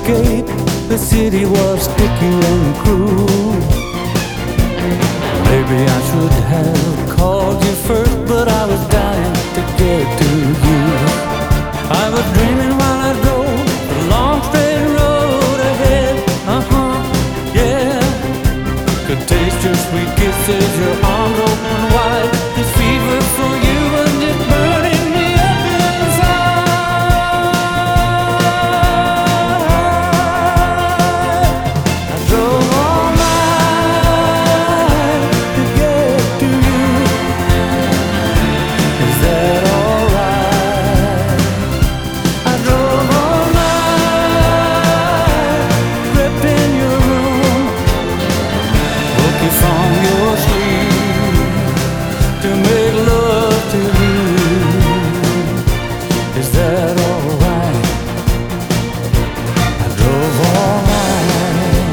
escape. The city was sticky and cruel. Maybe I should have called you first, but I was dying to get to you. I was dreaming while I drove the long straight road ahead. Yeah. Could taste your sweet kisses, your arms open wide. This fever for you was just burning me up inside. I drove all night to get to you. Is that alright? I drove all night, crept in your room, woke you from your sleep to make love to you. Is that alright? I drove all night.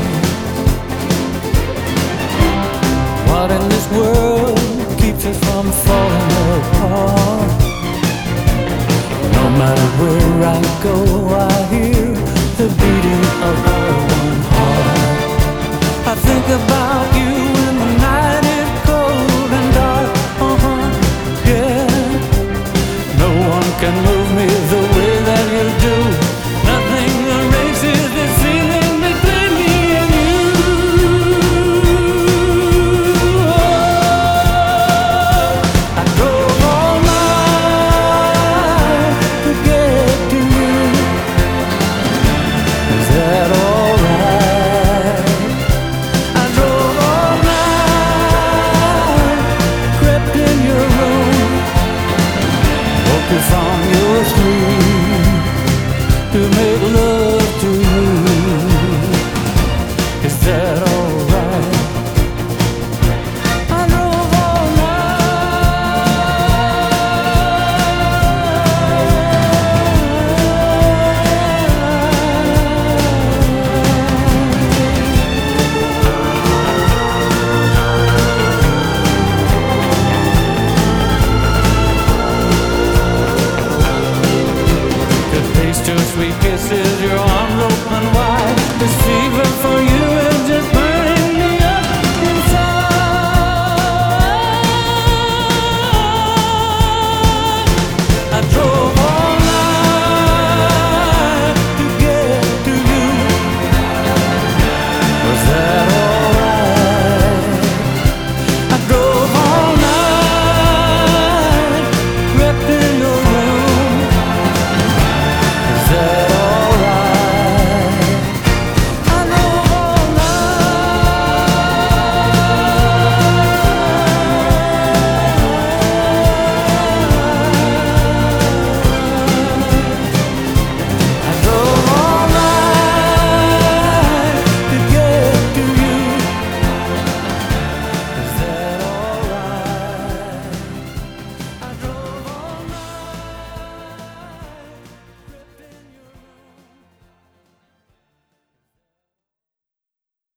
What in this world keeps us from falling apart? No matter where I go, I hear the beating of our one heart. I think about you